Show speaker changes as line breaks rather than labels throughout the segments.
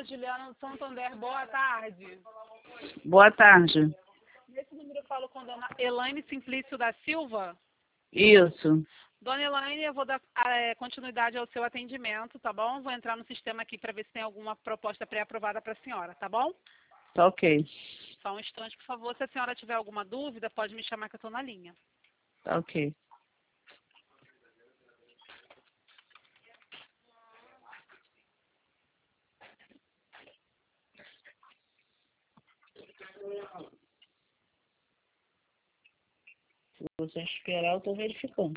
Juliana do Santander, boa tarde.
Boa tarde.
Nesse número eu falo com a dona Elaine Simplício da Silva.
Isso.
Dona Elaine, eu vou dar continuidade ao seu atendimento, tá bom? Vou entrar no sistema aqui para ver se tem alguma proposta pré-aprovada para a senhora, tá bom?
Tá ok.
Só um instante, por favor. Se a senhora tiver alguma dúvida, pode me chamar que eu estou na linha.
Tá ok. Se você esperar, eu tô verificando.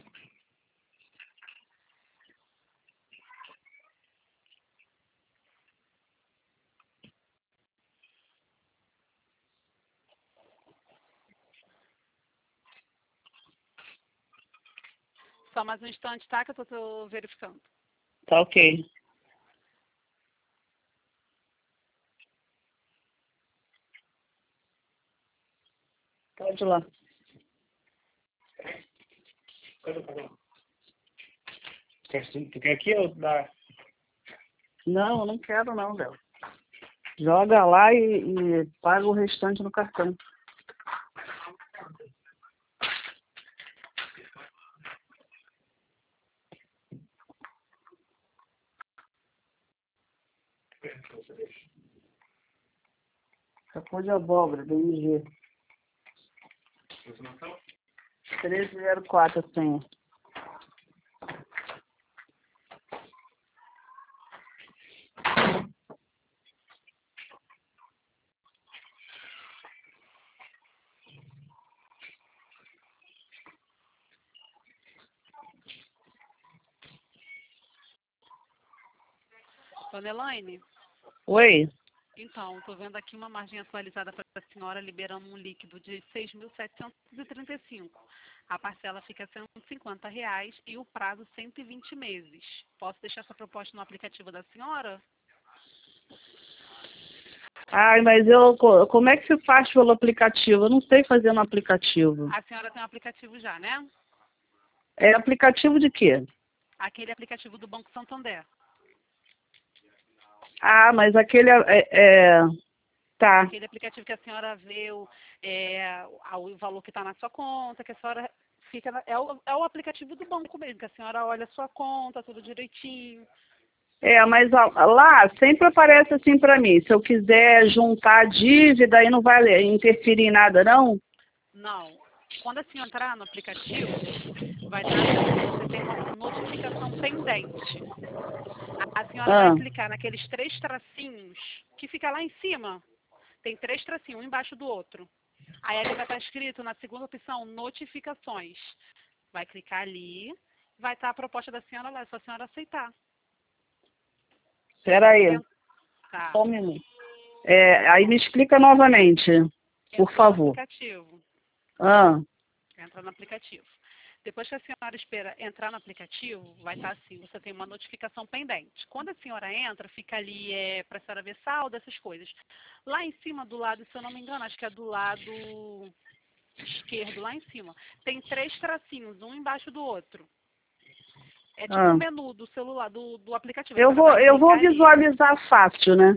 Só mais um instante, tá? Que eu estou verificando.
Tá ok. Pode ir lá.
Tu quer aqui ou dá?
Não, eu não quero não, Léo. Joga lá e paga o restante no cartão. Capô de abóbora, BMG. 1304 a senha.
Dona Elaine?
Oi?
Então, estou vendo aqui uma margem atualizada para a senhora, liberando um líquido de R$ 6.735. A parcela fica R$ 150 e o prazo 120 meses. Posso deixar essa proposta no aplicativo da senhora?
Ai, mas como é que se faz pelo aplicativo? Eu não sei fazer no aplicativo.
A senhora tem um aplicativo já, né?
É aplicativo de quê?
Aquele aplicativo do Banco Santander.
Ah, mas aquele tá.
Aquele aplicativo que a senhora vê o valor que está na sua conta, que a senhora fica... É o aplicativo do banco mesmo, que a senhora olha a sua conta, tudo direitinho.
Mas lá sempre aparece assim pra mim. Se eu quiser juntar a dívida, aí não vai interferir em nada, não?
Não. Quando a senhora entrar no aplicativo, vai estar assim, você tem uma notificação pendente. A senhora vai
Ah,
clicar naqueles 3 tracinhos que fica lá em cima. Tem 3 tracinhos, um embaixo do outro. Aí ali vai estar escrito na segunda opção, notificações. Vai clicar ali, vai estar a proposta da senhora lá, é só a senhora aceitar.
espera aí.
Tá.
Só um minuto. Aí me explica novamente, por
Entra no
favor.
aplicativo.
Ah,
Entra no aplicativo. Depois que a senhora espera entrar no aplicativo, vai estar assim, você tem uma notificação pendente. Quando a senhora entra, fica ali para a senhora ver saldo, essas coisas. Lá em cima, do lado, se eu não me engano, acho que é do lado esquerdo, lá em cima, tem 3 tracinhos, um embaixo do outro. É tipo um
ah.
menu do celular, do aplicativo. A
Eu
senhora
vou,
vai
eu vou
clicar ali.
visualizar fácil, né?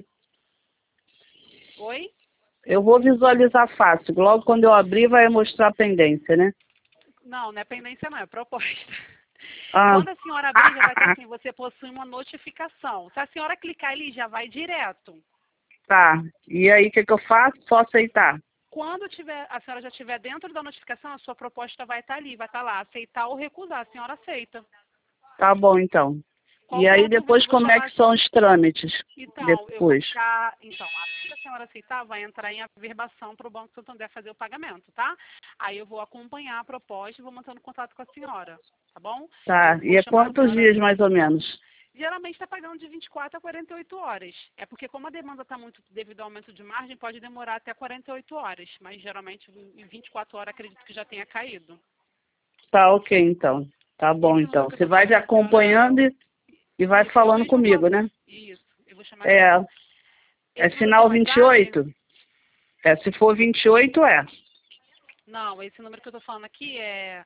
Oi?
Eu vou visualizar fácil. Logo quando eu abrir, vai mostrar a pendência, né?
Não, não é pendência não, é proposta.
Ah.
Quando a senhora abrir, já vai estar assim, você possui uma notificação. Se a senhora clicar ali, já vai direto.
Tá. E aí, o que eu faço? Só aceitar.
Quando a senhora já estiver dentro da notificação, a sua proposta vai estar ali, vai estar lá, aceitar ou recusar. A senhora aceita.
Tá bom, então. E aí,
Qualquer dúvida, eu
depois,
vou
como é
chamar.
que são os trâmites?
Então, eu vou
Depois.
ficar. Então, assim que a senhora aceitar, vai entrar em averbação para o Banco Santander fazer o pagamento, tá? Aí eu vou acompanhar a proposta e vou mantendo contato com a senhora, tá bom? Eu
Tá. E
vou
é
chamar a
quantos
senhora.
dias, mais ou menos?
Geralmente está pagando de 24 a 48 horas. É porque como a demanda está muito devido ao aumento de margem, pode demorar até 48 horas. Mas geralmente em 24 horas acredito que já tenha caído.
Tá ok, então. Tá bom,
Esse número
então.
que eu
Você
estou
vai
falando
me
com a senhora.
acompanhando e vai
Isso, eu
falando
mesma vou.
comigo, né?
Isso, eu vou chamar a
É,
senhora.
é
Esse número tem
final
WhatsApp?
28? Se for 28, é.
Não, esse número que eu estou falando aqui é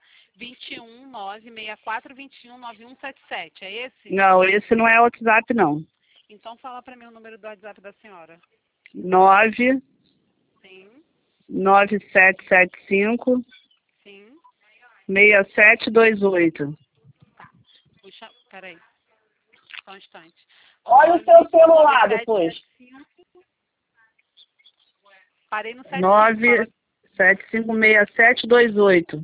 21964219177. É esse?
Não, esse não é WhatsApp, não.
Então fala para mim o número do WhatsApp da senhora.
9
Sim,
9775
sim.
6728.
Puxa, peraí, só um instante.
Olha o seu celular depois.
9775. Parei no 75.
9756728.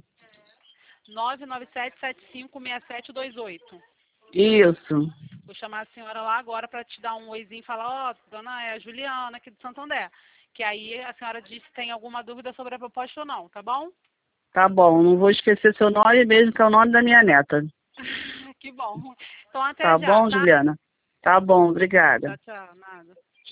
997756728.
Isso.
Vou chamar a senhora lá agora para te dar um oizinho e falar, ó, dona é a Juliana aqui do Santander. Que aí a senhora diz se tem alguma dúvida sobre a proposta ou não, tá bom?
Tá bom, não vou esquecer seu nome mesmo, que é o nome da minha neta.
Que bom. Então até
Tá
já,
bom,
tá?
Juliana? Tá bom, obrigada.
Tchau, tchau, nada.